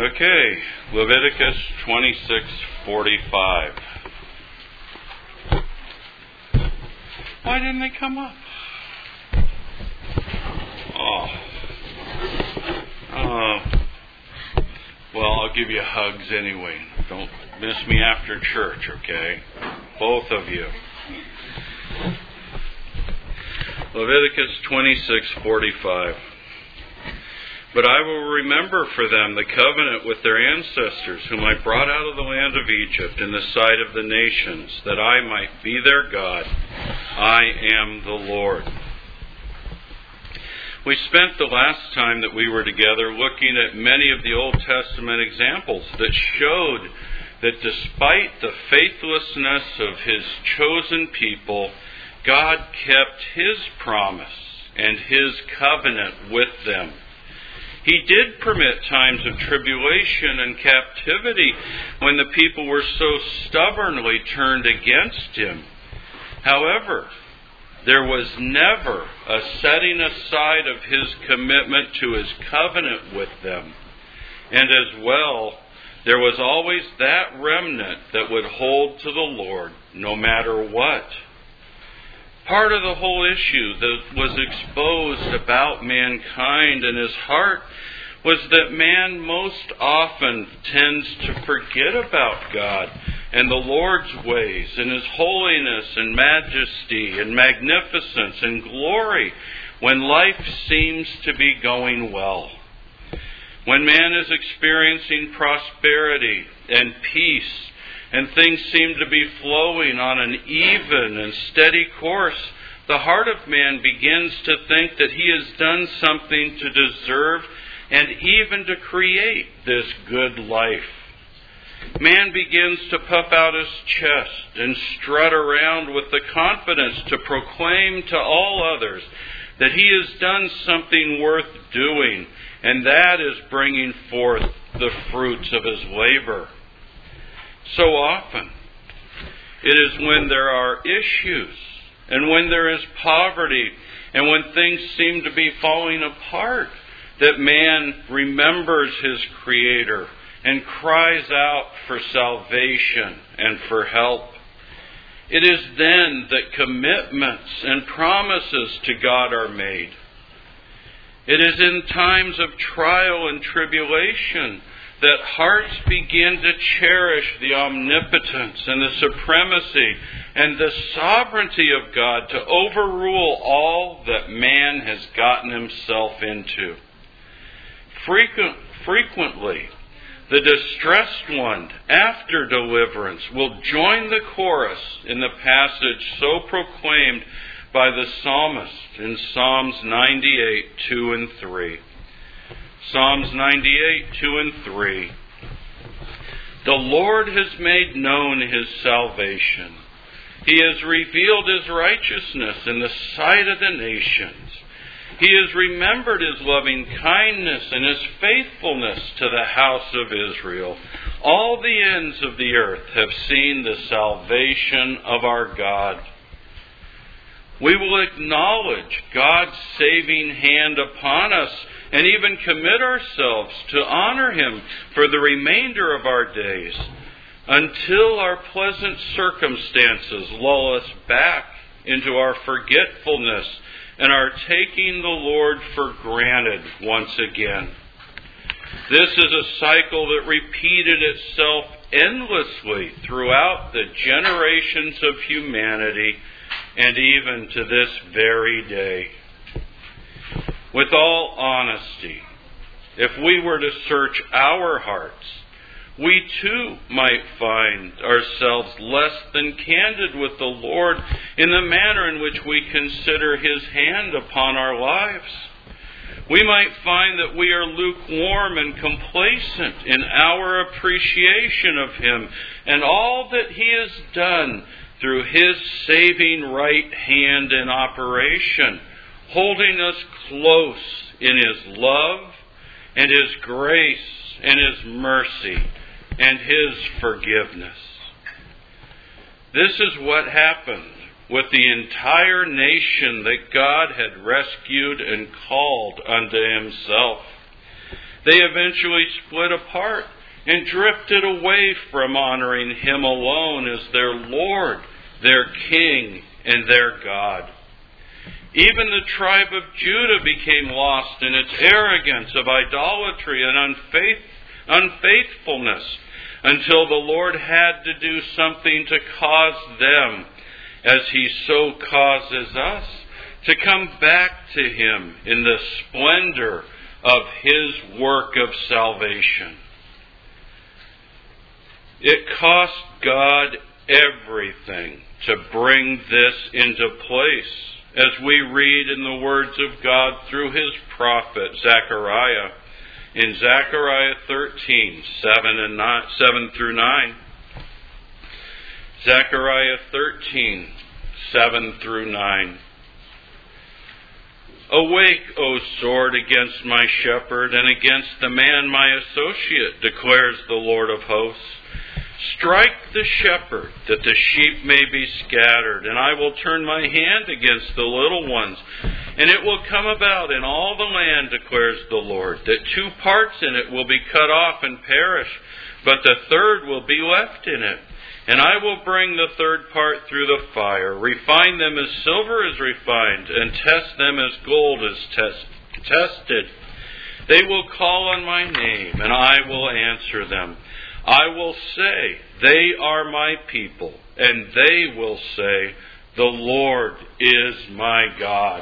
Okay, Leviticus 26:45. Why didn't they come up? Well, I'll give you hugs anyway. Don't miss me after church, okay? Both of you. Leviticus 26:45. But I will remember for them the covenant with their ancestors, whom I brought out of the land of Egypt in the sight of the nations, that I might be their God. I am the Lord. We spent the last time that we were together looking at many of the Old Testament examples that showed that despite the faithlessness of His chosen people, God kept His promise and His covenant with them. He did permit times of tribulation and captivity when the people were so stubbornly turned against Him. However, there was never a setting aside of His commitment to His covenant with them. And as well, there was always that remnant that would hold to the Lord no matter what. Part of the whole issue that was exposed about mankind and his heart was that man most often tends to forget about God and the Lord's ways and His holiness and majesty and magnificence and glory when life seems to be going well. When man is experiencing prosperity and peace and things seem to be flowing on an even and steady course, the heart of man begins to think that he has done something to deserve and even to create this good life. Man begins to puff out his chest and strut around with the confidence to proclaim to all others that he has done something worth doing, and that is bringing forth the fruits of his labor. So often, it is when there are issues, and when there is poverty, and when things seem to be falling apart, that man remembers his Creator and cries out for salvation and for help. It is then that commitments and promises to God are made. It is in times of trial and tribulation that hearts begin to cherish the omnipotence and the supremacy and the sovereignty of God to overrule all that man has gotten himself into. Frequently, the distressed one, after deliverance, will join the chorus in the passage so proclaimed by the psalmist in Psalms 98, 2 and 3. Psalms 98, 2 and 3. The Lord has made known His salvation. He has revealed His righteousness in the sight of the nations. He has remembered His loving kindness and His faithfulness to the house of Israel. All the ends of the earth have seen the salvation of our God. We will acknowledge God's saving hand upon us and even commit ourselves to honor Him for the remainder of our days until our pleasant circumstances lull us back into our forgetfulness and are taking the Lord for granted once again. This is a cycle that repeated itself endlessly throughout the generations of humanity and even to this very day. With all honesty, if we were to search our hearts, we too might find ourselves less than candid with the Lord in the manner in which we consider His hand upon our lives. We might find that we are lukewarm and complacent in our appreciation of Him and all that He has done through His saving right hand in operation, holding us close in His love and His grace and His mercy and His forgiveness. This is what happened with the entire nation that God had rescued and called unto Himself. They eventually split apart and drifted away from honoring Him alone as their Lord, their King, and their God. Even the tribe of Judah became lost in its arrogance of idolatry and unfaithfulness until the Lord had to do something to cause them, as He so causes us, to come back to Him in the splendor of His work of salvation. It cost God everything to bring this into place, as we read in the words of God through His prophet Zechariah, in Zechariah 13, 7 through 9. Zechariah 13, 7 through 9. Awake, O sword, against my shepherd, and against the man my associate, declares the Lord of hosts. Strike the shepherd, that the sheep may be scattered, and I will turn my hand against the little ones. And it will come about in all the land, declares the Lord, that 2 parts in it will be cut off and perish, but the third will be left in it. And I will bring the third part through the fire, refine them as silver is refined, and test them as gold is tested. They will call on my name, and I will answer them. I will say, they are my people, and they will say, the Lord is my God.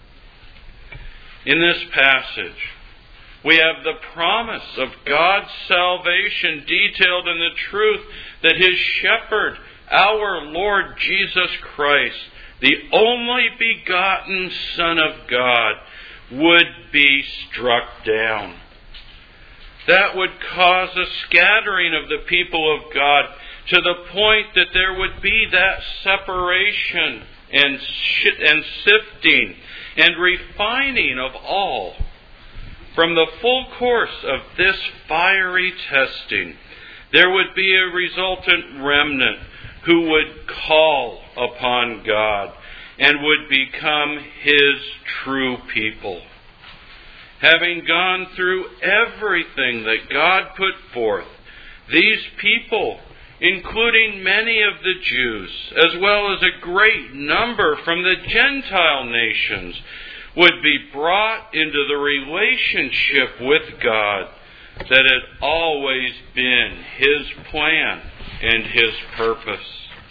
In this passage, we have the promise of God's salvation detailed in the truth that His shepherd, our Lord Jesus Christ, the only begotten Son of God, would be struck down. That would cause a scattering of the people of God to the point that there would be that separation and sifting and refining of all. From the full course of this fiery testing, there would be a resultant remnant who would call upon God and would become His true people. Having gone through everything that God put forth, these people, including many of the Jews, as well as a great number from the Gentile nations, would be brought into the relationship with God that had always been His plan and His purpose.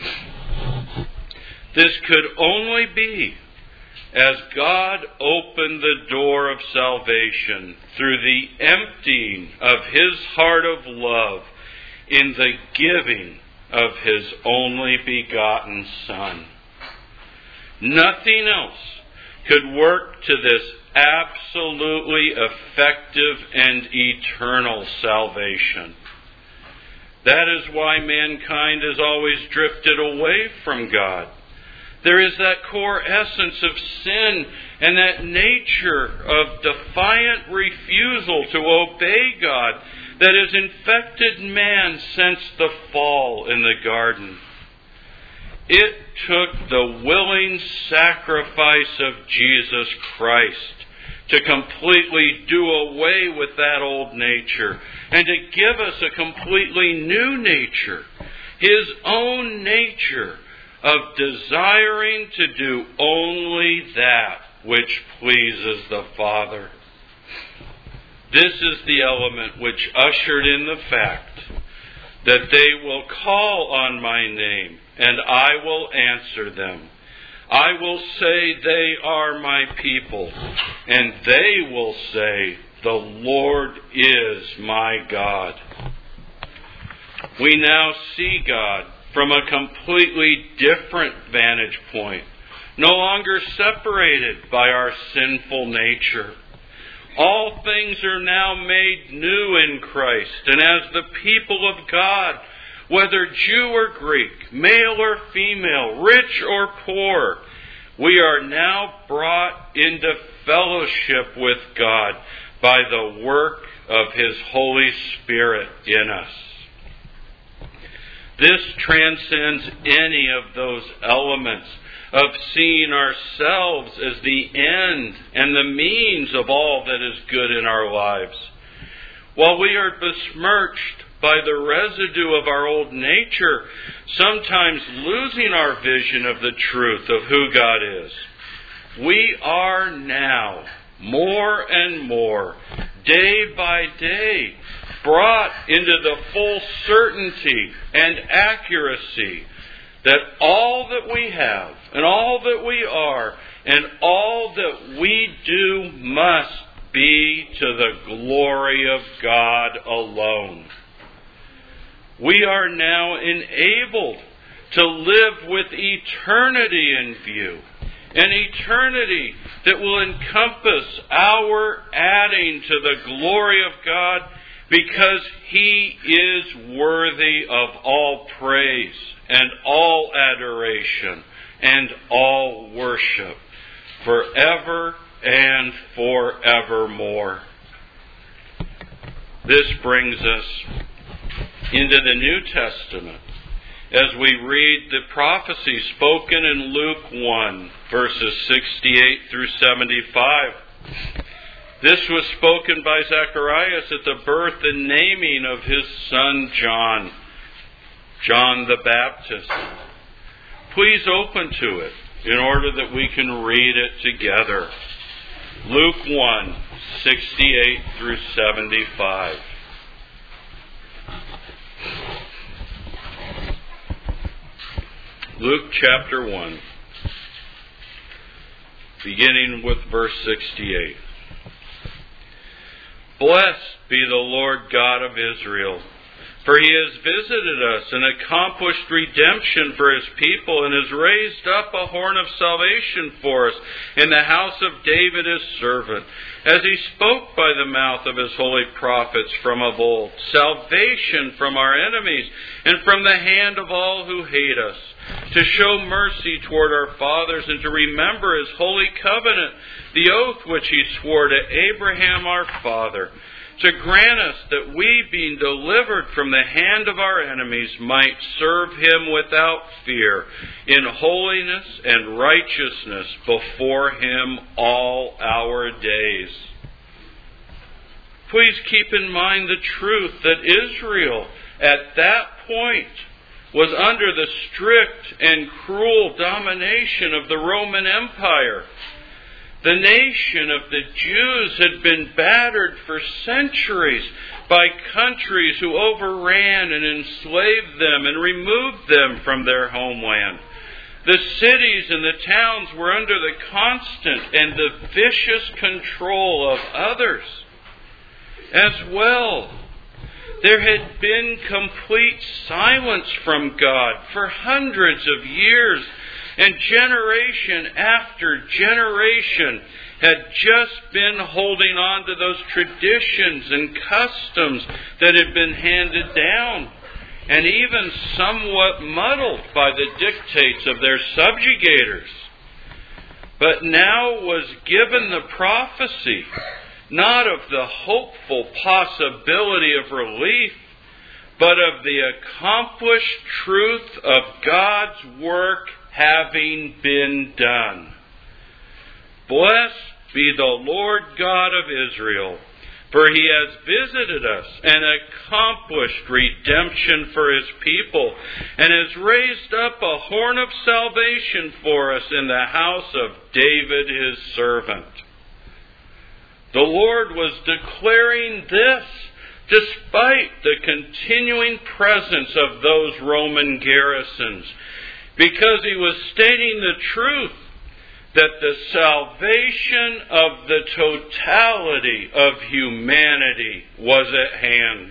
This could only be as God opened the door of salvation through the emptying of His heart of love in the giving of His only begotten Son. Nothing else could work to this absolutely effective and eternal salvation. That is why mankind has always drifted away from God. There is that core essence of sin and that nature of defiant refusal to obey God that has infected man since the fall in the garden. It took the willing sacrifice of Jesus Christ to completely do away with that old nature and to give us a completely new nature, His own nature of desiring to do only that which pleases the Father. This is the element which ushered in the fact that they will call on my name, and I will answer them. I will say they are my people, and they will say, the Lord is my God. We now see God from a completely different vantage point, no longer separated by our sinful nature. All things are now made new in Christ, and as the people of God, whether Jew or Greek, male or female, rich or poor, we are now brought into fellowship with God by the work of His Holy Spirit in us. This transcends any of those elements of seeing ourselves as the end and the means of all that is good in our lives. while we are besmirched by the residue of our old nature, sometimes losing our vision of the truth of who God is, we are now, more and more, day by day, brought into the full certainty and accuracy that all that we have and all that we are and all that we do must be to the glory of God alone. We are now enabled to live with eternity in view, an eternity that will encompass our adding to the glory of God, because He is worthy of all praise and all adoration and all worship, forever and forevermore. This brings us into the New Testament as we read the prophecy spoken in Luke 1, verses 68 through 75. This was spoken by Zacharias at the birth and naming of his son John the Baptist. Please open to it in order that we can read it together. Luke 1, 68 through 75. Luke chapter 1, beginning with verse 68. Blessed be the Lord God of Israel, for He has visited us and accomplished redemption for His people, and has raised up a horn of salvation for us in the house of David His servant, as He spoke by the mouth of His holy prophets from of old, salvation from our enemies and from the hand of all who hate us, to show mercy toward our fathers and to remember His holy covenant, the oath which He swore to Abraham our father, to grant us that we, being delivered from the hand of our enemies, might serve Him without fear, in holiness and righteousness before Him all our days. Please keep in mind the truth that Israel, at that point, was under the strict and cruel domination of the Roman Empire. The nation of the Jews had been battered for centuries by countries who overran and enslaved them and removed them from their homeland. The cities and the towns were under the constant and the vicious control of others. As well, there had been complete silence from God for hundreds of years, and generation after generation had just been holding on to those traditions and customs that had been handed down, and even somewhat muddled by the dictates of their subjugators. But now was given the prophecy, not of the hopeful possibility of relief, but of the accomplished truth of God's work having been done. Blessed be the Lord God of Israel, for He has visited us and accomplished redemption for His people, and has raised up a horn of salvation for us in the house of David His servant. The Lord was declaring this despite the continuing presence of those Roman garrisons, because He was stating the truth that the salvation of the totality of humanity was at hand.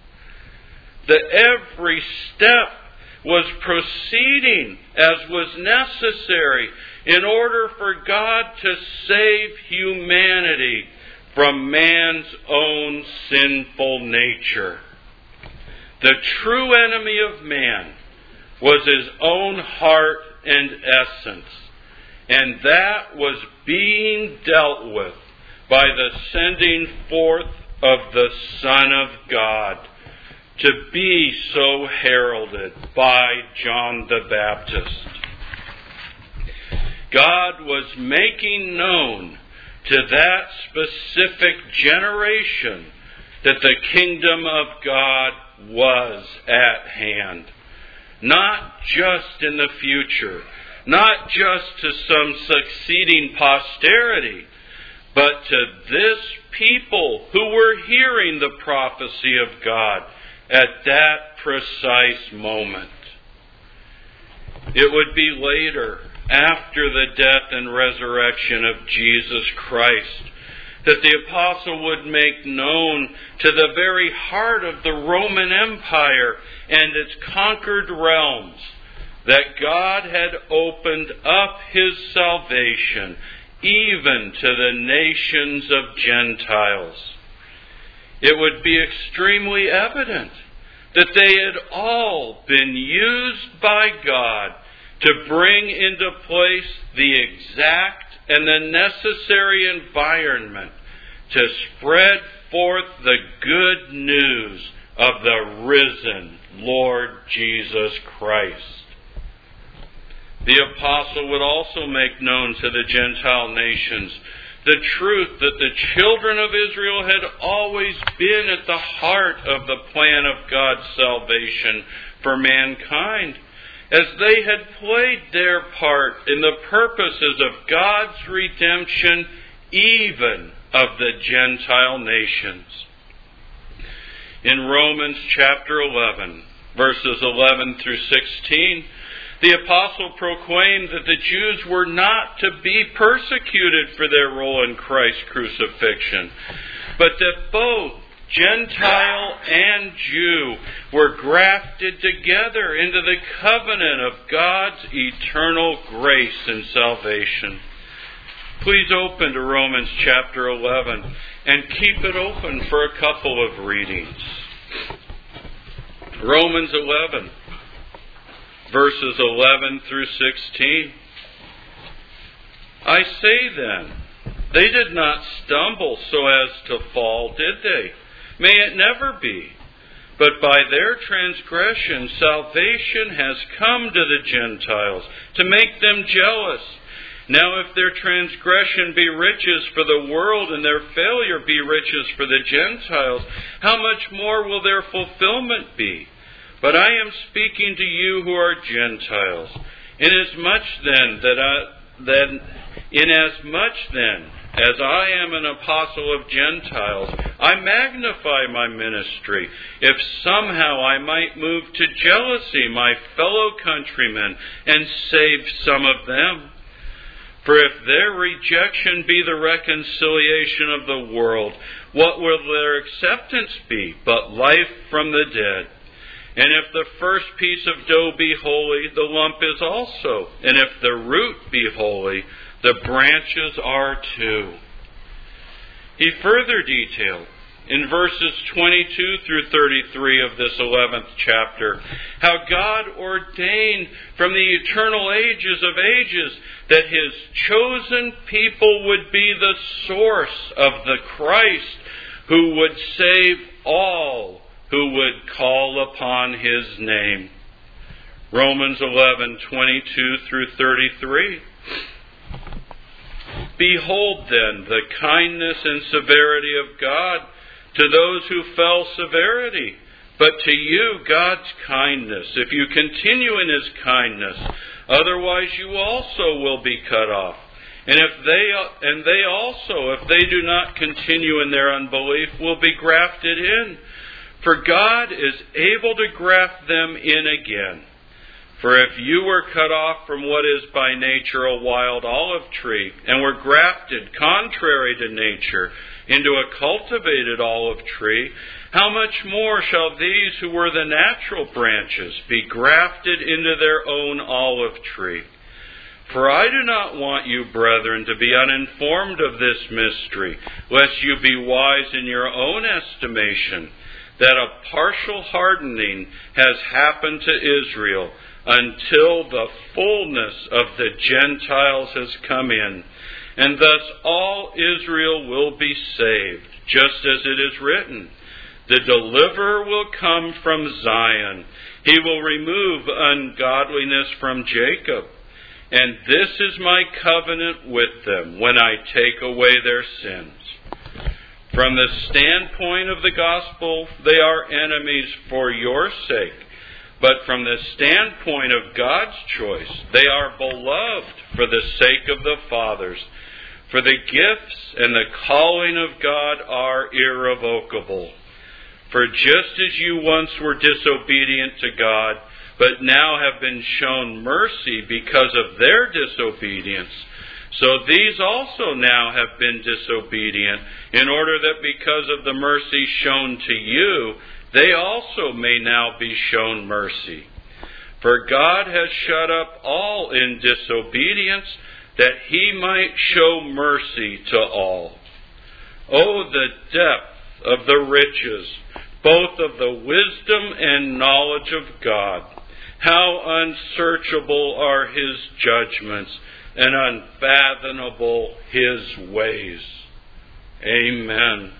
That every step was proceeding as was necessary in order for God to save humanity from man's own sinful nature. The true enemy of man was his own heart and essence, and that was being dealt with by the sending forth of the Son of God, to be so heralded by John the Baptist. God was making known to that specific generation that the kingdom of God was at hand. Not just in the future, not just to some succeeding posterity, but to this people who were hearing the prophecy of God at that precise moment. It would be later, after the death and resurrection of Jesus Christ, that the apostle would make known to the very heart of the Roman Empire and its conquered realms that God had opened up His salvation even to the nations of Gentiles. It would be extremely evident that they had all been used by God to bring into place the exact and the necessary environment to spread forth the good news of the risen Lord Jesus Christ. The apostle would also make known to the Gentile nations the truth that the children of Israel had always been at the heart of the plan of God's salvation for mankind, as they had played their part in the purposes of God's redemption, even of the Gentile nations. In Romans chapter 11, verses 11 through 16, the apostle proclaimed that the Jews were not to be persecuted for their role in Christ's crucifixion, but that both Gentile and Jew were grafted together into the covenant of God's eternal grace and salvation. Please open to Romans chapter 11 and keep it open for a couple of readings. Romans 11, verses 11 through 16. I say then, they did not stumble so as to fall, did they? May it never be. But by their transgression, salvation has come to the Gentiles to make them jealous. Now if their transgression be riches for the world and their failure be riches for the Gentiles, how much more will their fulfillment be? But I am speaking to you who are Gentiles. Inasmuch then as I am an apostle of Gentiles, I magnify my ministry, if somehow I might move to jealousy my fellow countrymen and save some of them. For if their rejection be the reconciliation of the world, what will their acceptance be but life from the dead? And if the first piece of dough be holy, the lump is also. And if the root be holy, the branches are too. He further detailed in verses 22 through 33 of this 11th chapter how God ordained from the eternal ages of ages that His chosen people would be the source of the Christ who would save all who would call upon His name. Romans 11:22 through 33. Behold then the kindness and severity of God to those who fell severity, but to you God's kindness, if you continue in His kindness. Otherwise you also will be cut off. And they also, if they do not continue in their unbelief, will be grafted in. For God is able to graft them in again. For if you were cut off from what is by nature a wild olive tree, and were grafted contrary to nature into a cultivated olive tree, how much more shall these who were the natural branches be grafted into their own olive tree? For I do not want you, brethren, to be uninformed of this mystery, lest you be wise in your own estimation, that a partial hardening has happened to Israel, until the fullness of the Gentiles has come in. And thus all Israel will be saved, just as it is written, the deliverer will come from Zion. He will remove ungodliness from Jacob. And this is my covenant with them when I take away their sins. From the standpoint of the gospel, they are enemies for your sake. But from the standpoint of God's choice, they are beloved for the sake of the fathers. For the gifts and the calling of God are irrevocable. For just as you once were disobedient to God, but now have been shown mercy because of their disobedience, so these also now have been disobedient, in order that because of the mercy shown to you, they also may now be shown mercy. For God has shut up all in disobedience, that he might show mercy to all. Oh, the depth of the riches, both of the wisdom and knowledge of God! How unsearchable are his judgments, and unfathomable his ways. Amen.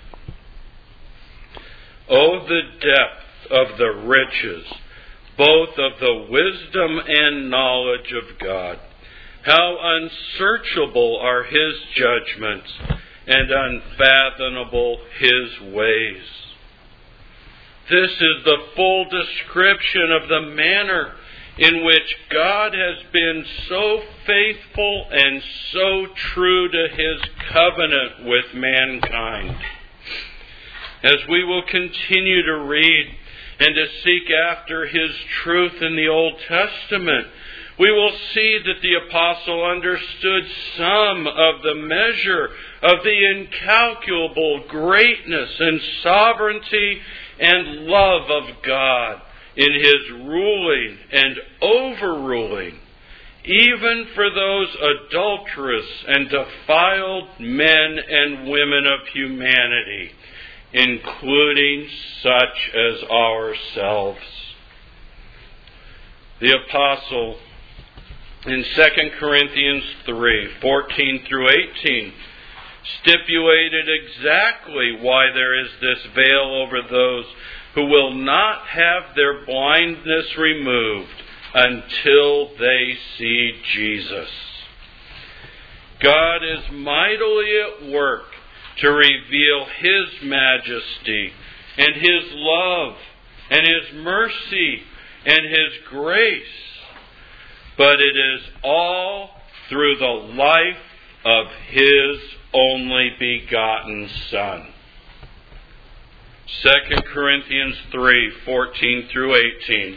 Oh, the depth of the riches, both of the wisdom and knowledge of God! How unsearchable are his judgments, and unfathomable his ways. This is the full description of the manner in which God has been so faithful and so true to his covenant with mankind. As we will continue to read and to seek after his truth in the Old Testament, we will see that the apostle understood some of the measure of the incalculable greatness and sovereignty and love of God in his ruling and overruling, even for those adulterous and defiled men and women of humanity, including such as ourselves. The apostle in 2 Corinthians 3:14 through 18 stipulated exactly why there is this veil over those who will not have their blindness removed until they see Jesus. God is mightily at work to reveal his majesty and his love and his mercy and his grace. But it is all through the life of his only begotten Son. 2 Corinthians 3:14 through 18.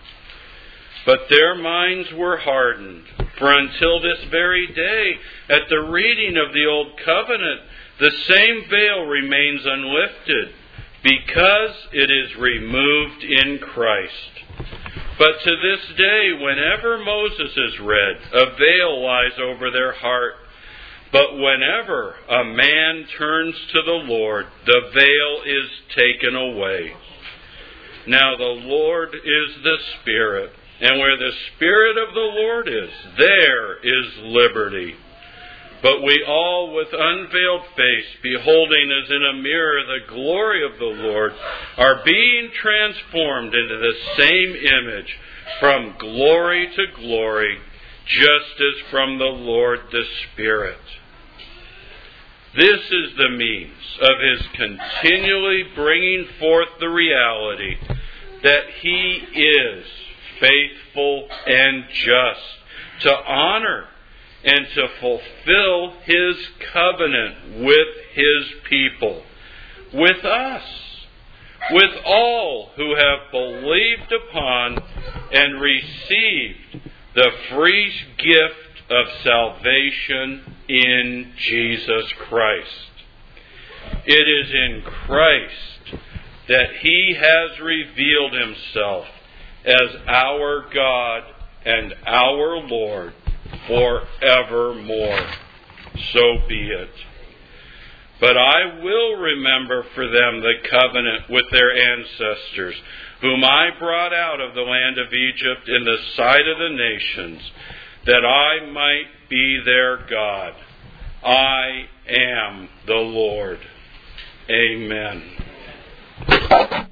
But their minds were hardened, for until this very day, at the reading of the Old Covenant, the same veil remains unlifted, because it is removed in Christ. But to this day, whenever Moses is read, a veil lies over their heart. But whenever a man turns to the Lord, the veil is taken away. Now the Lord is the Spirit, and where the Spirit of the Lord is, there is liberty. But we all, with unveiled face, beholding as in a mirror the glory of the Lord, are being transformed into the same image, from glory to glory, just as from the Lord the Spirit. This is the means of his continually bringing forth the reality that he is faithful and just to honor and to fulfill his covenant with his people, with us, with all who have believed upon and received the free gift of salvation in Jesus Christ. It is in Christ that he has revealed himself as our God and our Lord forevermore. So be it. But I will remember for them the covenant with their ancestors, whom I brought out of the land of Egypt in the sight of the nations, that I might be their God. I am the Lord. Amen.